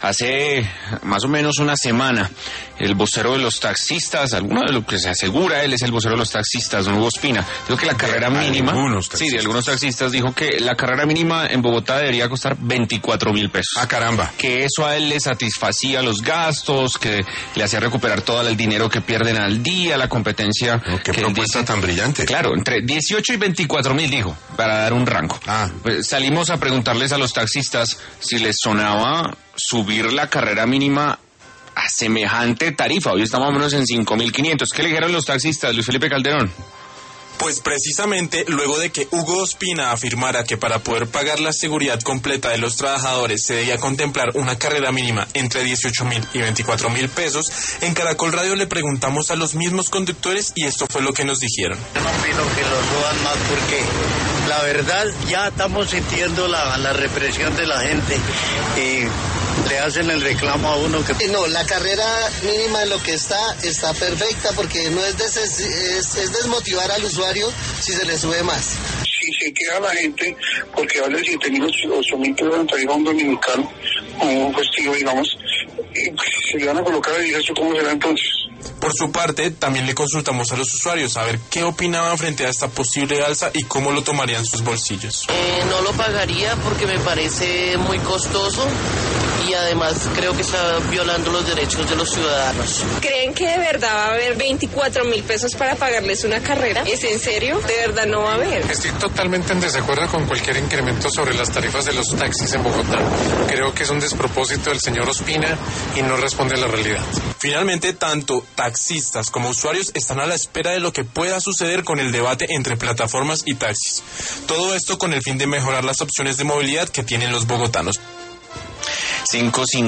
Hace más o menos una semana, el vocero de los taxistas, alguno de lo que se asegura, él es el vocero de los taxistas, don Hugo Espina, dijo que la carrera mínima, de algunos taxistas, dijo que la carrera mínima en Bogotá debería costar 24.000 pesos. Ah, caramba. Que eso a él le satisfacía los gastos, que le hacía recuperar todo el dinero que pierden al día, la competencia. Qué propuesta tan brillante. Claro, entre 18 y 24.000 dijo, para dar un rango. Pues salimos a preguntarles a los taxistas si les sonaba subir la carrera mínima a semejante tarifa. Hoy estamos más o menos en 5.500. ¿Qué le dijeron los taxistas, Luis Felipe Calderón? Pues precisamente luego de que Hugo Ospina afirmara que para poder pagar la seguridad completa de los trabajadores se debía contemplar una carrera mínima entre 18.000 y 24.000 pesos, en Caracol Radio le preguntamos a los mismos conductores y esto fue lo que nos dijeron. Yo no opino que lo suban más porque la verdad ya estamos sintiendo la represión de la gente y le hacen el reclamo a uno que... No, la carrera mínima en lo que está perfecta porque no es desmotivar al usuario si se le sube más. Si se queda la gente, porque vale 7.000 o 8.000 pesos en tarifa un dominical, o un festivo, digamos, y pues, se le van a colocar el ingreso, ¿cómo será entonces? Por su parte, también le consultamos a los usuarios a ver qué opinaban frente a esta posible alza y cómo lo tomarían sus bolsillos. No lo pagaría porque me parece muy costoso y además creo que está violando los derechos de los ciudadanos. ¿Creen que de verdad va a haber 24.000 pesos para pagarles una carrera? ¿Es en serio? De verdad no va a haber. Estoy totalmente en desacuerdo con cualquier incremento sobre las tarifas de los taxis en Bogotá. Creo que es un despropósito del señor Ospina y no responde a la realidad. Finalmente, tanto taxistas como usuarios están a la espera de lo que pueda suceder con el debate entre plataformas y taxis. Todo esto con el fin de mejorar las opciones de movilidad que tienen los bogotanos. 5